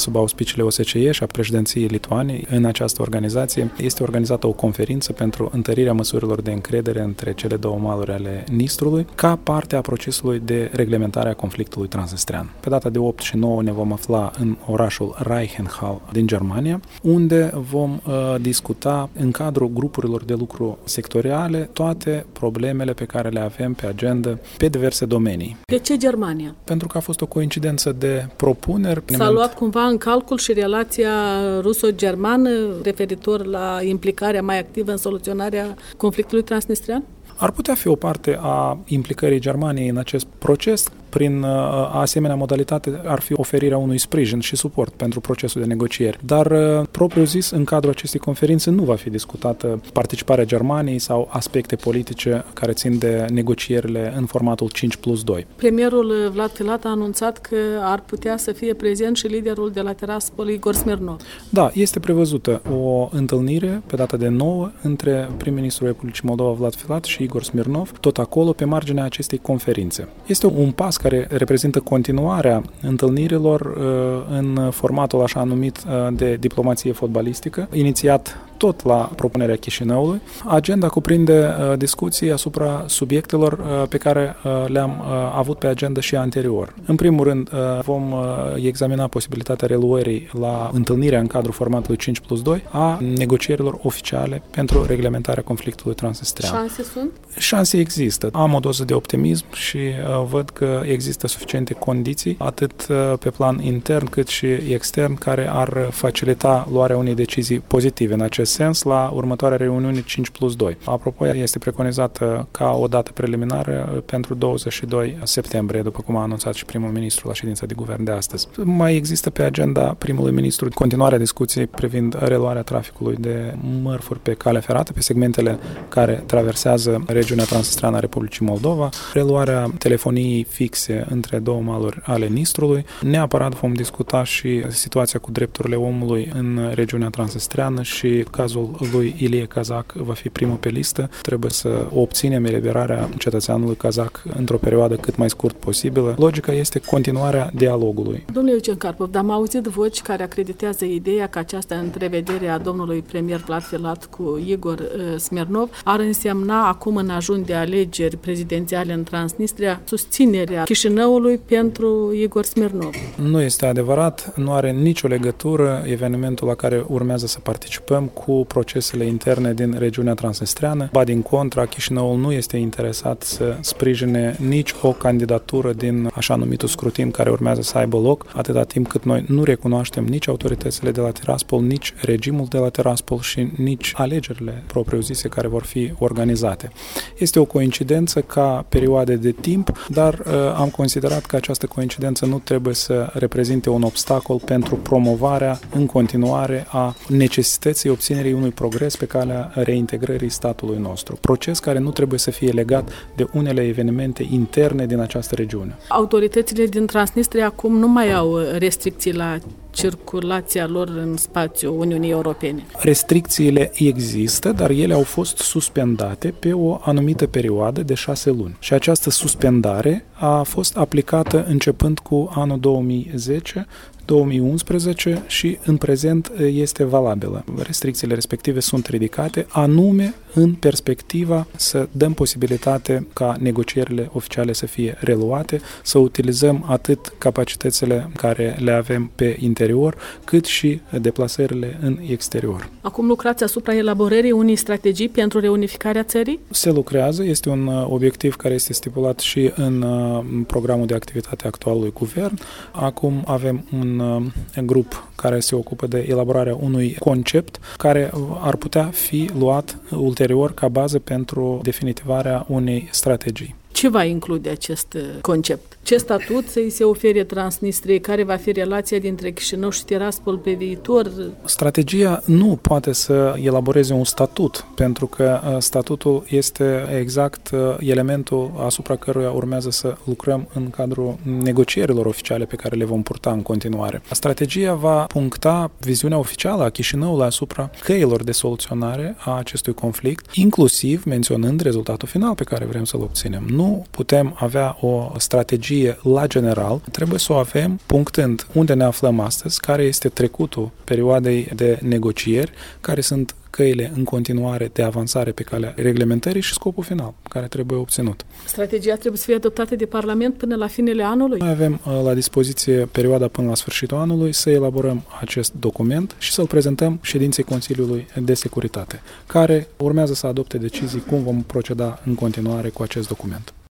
sub auspiciile OSCE și a președinției Lituaniei. În această organizație este organizată o conferință pentru întărirea măsurilor de încredere între cele două maluri ale Nistrului, ca parte a procesului de reglementare a conflictului transnistrean. Pe data de 8 și 9 ne vom afla în orașul Reichenhall din Germania, unde vom discuta în cadrul grupurilor de lucru sectoriale toate problemele pe care le avem pe agenda pe diverse domenii. De ce Germania? Pentru că a fost o coincidență de propuneri. S-a luat cumva în calcul și relația ruso-germană referitor la implicarea mai activă în soluționarea conflictului transnistrean? Ar putea fi o parte a implicării Germaniei în acest proces. Prin asemenea modalitate ar fi oferirea unui sprijin și suport pentru procesul de negocieri. Dar, propriu zis, în cadrul acestei conferințe nu va fi discutată participarea Germaniei sau aspecte politice care țin de negocierile în formatul 5+2. Premierul Vlad Filat a anunțat că ar putea să fie prezent și liderul de la Tiraspol, Igor Smirnov. Da, este prevăzută o întâlnire pe data de 9 între prim-ministrul Republicii Moldova Vlad Filat și Igor Smirnov, tot acolo pe marginea acestei conferințe. Este un pas care reprezintă continuarea întâlnirilor în formatul așa numit de diplomație fotbalistică, inițiat tot la propunerea Chișinăului. Agenda cuprinde discuții asupra subiectelor pe care le-am avut pe agenda și anterior. În primul rând, vom examina posibilitatea reluării la întâlnirea în cadrul formatului 5+2 a negocierilor oficiale pentru reglementarea conflictului transnistrean. Șanse sunt? Șanse există. Am o doză de optimism și văd că există suficiente condiții, atât pe plan intern cât și extern, care ar facilita luarea unei decizii pozitive în acest sens la următoarea reuniune 5+2. Apropo, este preconizată ca o dată preliminară pentru 22 septembrie, după cum a anunțat și primul ministru la ședința de guvern de astăzi. Mai există pe agenda primului ministru continuarea discuției privind reluarea traficului de mărfuri pe calea ferată, pe segmentele care traversează regiunea transnistreană a Republicii Moldova, reluarea telefoniei fixe între două maluri ale Nistrului. Neapărat vom discuta și situația cu drepturile omului în regiunea transnistreană și cazul lui Ilie Kazak va fi primul pe listă. Trebuie să obținem eliberarea cetățeanului kazak într-o perioadă cât mai scurt posibilă. Logica este continuarea dialogului. Domnule Eugen Karpov, dar am auzit voci care acreditează ideea că această întrevedere a domnului premier Vlad Filat cu Igor Smirnov ar însemna acum în ajun de alegeri prezidențiale în Transnistria susținerea Chișinăului pentru Igor Smirnov. Nu este adevărat, nu are nicio legătură evenimentul la care urmează să participăm cu procesele interne din regiunea transnistreană. Ba din contra, Chișinăul nu este interesat să sprijine nici o candidatură din așa numitul scrutin care urmează să aibă loc, atâta timp cât noi nu recunoaștem nici autoritățile de la Tiraspol, nici regimul de la Tiraspol și nici alegerile propriu-zise care vor fi organizate. Este o coincidență ca perioade de timp, dar am considerat că această coincidență nu trebuie să reprezinte un obstacol pentru promovarea în continuare a necesității obținerii unui progres pe calea reintegrării statului nostru. Proces care nu trebuie să fie legat de unele evenimente interne din această regiune. Autoritățile din Transnistria acum nu mai au restricții la circulația lor în spațiul Uniunii Europene. Restricțiile există, dar ele au fost suspendate pe o anumită perioadă de 6 luni. Și această suspendare a fost aplicată începând cu anul 2010, 2011 și în prezent este valabilă. Restricțiile respective sunt ridicate anume în perspectiva să dăm posibilitate ca negocierile oficiale să fie reluate, să utilizăm atât capacitățile care le avem pe interior, cât și deplasările în exterior. Acum lucrați asupra elaborării unei strategii pentru reunificarea țării? Se lucrează, este un obiectiv care este stipulat și în programul de activitate actualului guvern. Acum avem un grup care se ocupă de elaborarea unui concept care ar putea fi luat ulterior ca bază pentru definitivarea unei strategii. Ce va include acest concept? Ce statut să-i se ofere Transnistriei? Care va fi relația dintre Chișinău și Tiraspol pe viitor? Strategia nu poate să elaboreze un statut, pentru că statutul este exact elementul asupra căruia urmează să lucrăm în cadrul negocierilor oficiale pe care le vom purta în continuare. Strategia va puncta viziunea oficială a Chișinăului asupra căilor de soluționare a acestui conflict, inclusiv menționând rezultatul final pe care vrem să-l obținem. Nu putem avea o strategie strategie la general trebuie să o avem punctând unde ne aflăm astăzi, care este trecutul perioadei de negocieri, care sunt căile în continuare de avansare pe calea reglementării și scopul final, care trebuie obținut. Strategia trebuie să fie adoptată de Parlament până la finele anului? Noi avem la dispoziție perioada până la sfârșitul anului să elaborăm acest document și să-l prezentăm ședinței Consiliului de Securitate, care urmează să adopte decizii cum vom proceda în continuare cu acest document.